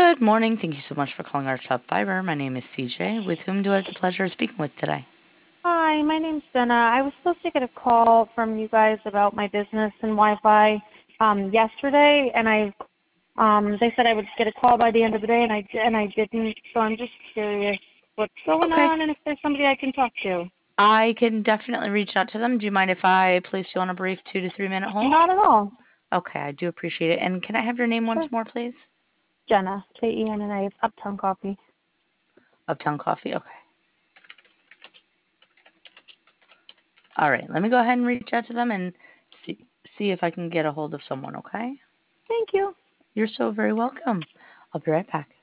Good morning. Thank you so much for calling our shop Fiber. My name is CJ. With whom do I have the pleasure of speaking with today? Hi, my name's Jenna. I was supposed to get a call from you guys about my business and Wi-Fi yesterday, and they said I would get a call by the end of the day, and I didn't. So I'm just curious what's going Okay. on and if there's somebody I can talk to. I can definitely reach out to them. Do you mind if I place you on a brief 2 to 3 minute hold? Not at all. Okay, I do appreciate it. And can I have your name Sure. once more, please? Jenna, Jenna. It's Uptown Coffee. Uptown Coffee. Okay. All right. Let me go ahead and reach out to them and see if I can get a hold of someone. Okay. Thank you. You're so very welcome. I'll be right back.